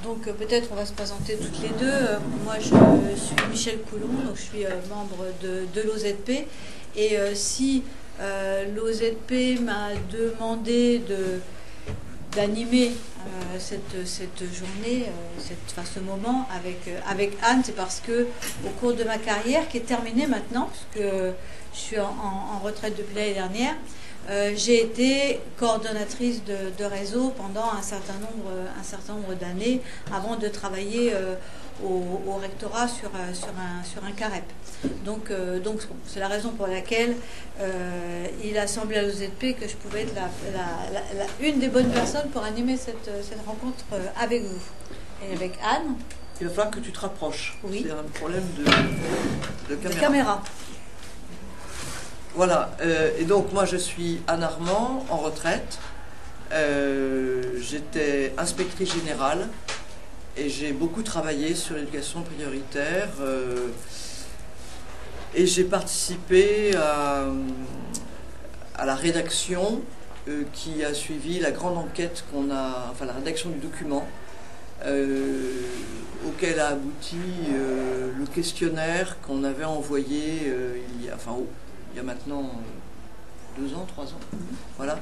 Donc peut-être on va se présenter toutes les deux. Moi je suis Michel Coulon, donc je suis membre de l'OZP. Et si l'OZP m'a demandé d'animer cette journée, ce moment avec Anne, c'est parce que au cours de ma carrière, qui est terminée maintenant, parce que je suis en retraite depuis l'année dernière, j'ai été coordonnatrice de réseau pendant un certain nombre d'années avant de travailler au rectorat sur un CAREP. Donc c'est la raison pour laquelle il a semblé à l'OZP que je pouvais être une des bonnes personnes pour animer cette rencontre avec vous. Et avec Anne. Il va falloir que tu te rapproches. Oui. C'est un problème de caméra. Voilà, et donc moi je suis Anne Armand, en retraite. J'étais inspectrice générale et j'ai beaucoup travaillé sur l'éducation prioritaire et j'ai participé à la rédaction qui a suivi la grande enquête la rédaction du document auquel a abouti le questionnaire qu'on avait envoyé il y a maintenant 2 ans, 3 ans, voilà.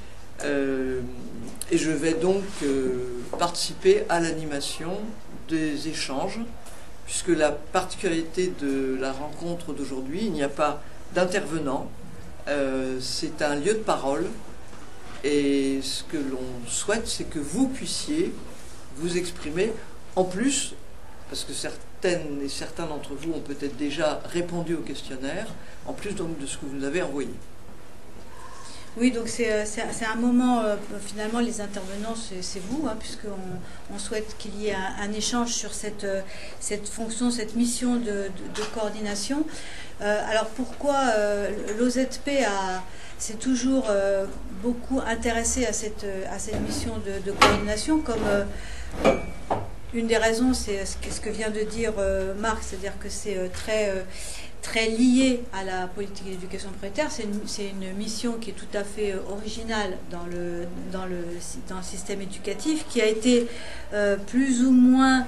Et je vais donc participer à l'animation des échanges, puisque la particularité de la rencontre d'aujourd'hui, il n'y a pas d'intervenant, c'est un lieu de parole, et ce que l'on souhaite, c'est que vous puissiez vous exprimer, en plus, parce que certaines et certains d'entre vous ont peut-être déjà répondu au questionnaire, en plus donc de ce que vous nous avez envoyé. Oui, donc c'est un moment, finalement les intervenants c'est vous, puisqu'on souhaite qu'il y ait un échange sur cette fonction, cette mission de coordination. Alors pourquoi l'OZP s'est toujours beaucoup intéressé à cette mission de coordination, comme une des raisons, c'est ce que vient de dire Marc, c'est-à-dire que c'est très lié à la politique d'éducation prioritaire. C'est une mission qui est tout à fait originale dans le système éducatif, qui a été plus ou moins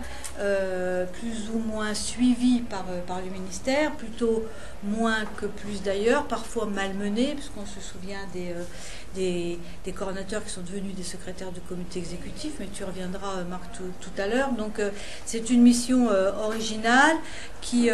suivie par le ministère, plutôt moins que plus d'ailleurs, parfois malmenée, puisqu'on se souvient des coordonnateurs qui sont devenus des secrétaires de comité exécutif, mais tu reviendras, Marc, tout à l'heure. Donc c'est une mission originale qui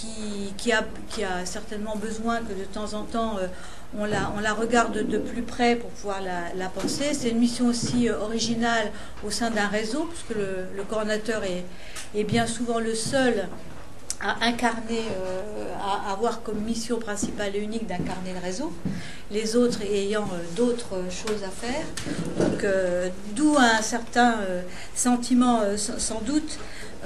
a certainement besoin que de temps en temps on la regarde de plus près pour pouvoir la penser. C'est une mission aussi originale au sein d'un réseau, puisque le coordonnateur est bien souvent le seul à incarner, à avoir comme mission principale et unique d'incarner le réseau, les autres ayant d'autres choses à faire. Donc, d'où un certain sentiment, sans doute,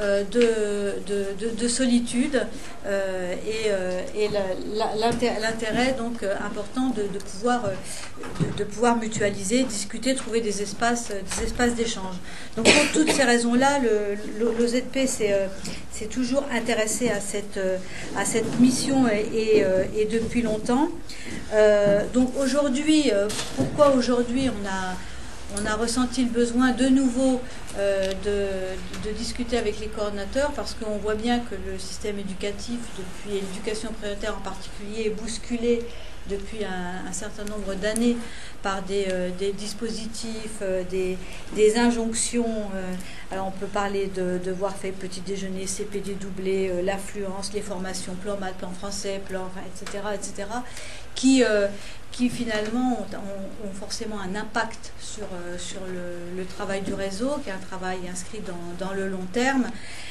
de solitude et l'intérêt donc important de pouvoir mutualiser, discuter, trouver des espaces d'échange. Donc pour toutes ces raisons-là, l'OZP s'est toujours intéressé à cette mission et depuis longtemps. Donc aujourd'hui, pourquoi aujourd'hui on a ressenti le besoin de nouveau de discuter avec les coordonnateurs, parce qu'on voit bien que le système éducatif, et l'éducation prioritaire en particulier, est bousculé depuis un certain nombre d'années par des dispositifs, des injonctions. Alors on peut parler de devoir faire petit déjeuner, CPD doublé, l'affluence, les formations, plan maths, plan français, etc., qui finalement ont forcément un impact sur le travail du réseau, qui est un travail inscrit dans le long terme,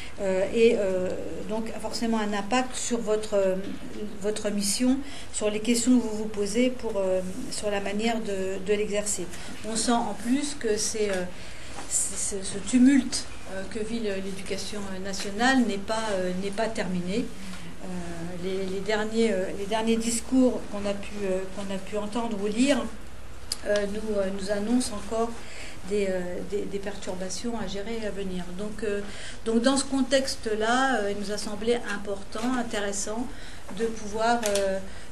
donc forcément un impact sur votre mission, sur les questions que vous vous posez sur la manière de l'exercer. On sent en plus que c'est ce tumulte que vit l'éducation nationale n'est pas terminé. Les derniers discours qu'on a pu entendre ou lire nous annoncent encore des perturbations à gérer à venir. Donc dans ce contexte-là, il nous a semblé important, intéressant de pouvoir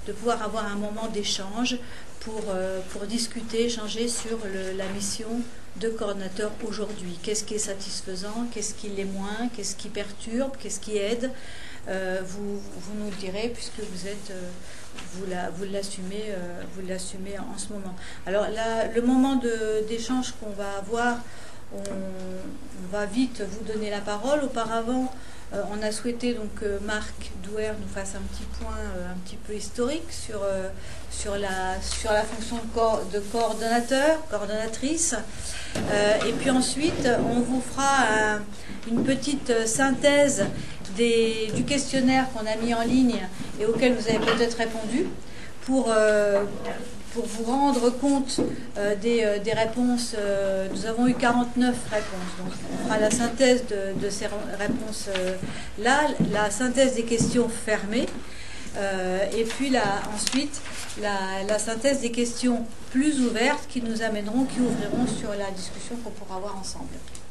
avoir un moment d'échange pour discuter, échanger sur la mission de coordonnateurs aujourd'hui. Qu'est-ce qui est satisfaisant, qu'est-ce qui l'est moins, qu'est-ce qui perturbe, qu'est-ce qui aide. Vous nous le direz puisque vous l'assumez en ce moment. Alors là, le moment d'échange qu'on va avoir, on va vite vous donner la parole. Auparavant, on a souhaité donc que Marc Douer nous fasse un petit point un petit peu historique sur la fonction de coordonnateur, coordonnatrice. Et puis ensuite, on vous fera une petite synthèse du questionnaire qu'on a mis en ligne et auquel vous avez peut-être répondu pour vous rendre compte des réponses. Nous avons eu 49 réponses. Donc on fera la synthèse de ces réponses-là, la synthèse des questions fermées, et puis ensuite la synthèse des questions plus ouvertes qui nous amèneront, qui ouvriront sur la discussion qu'on pourra avoir ensemble.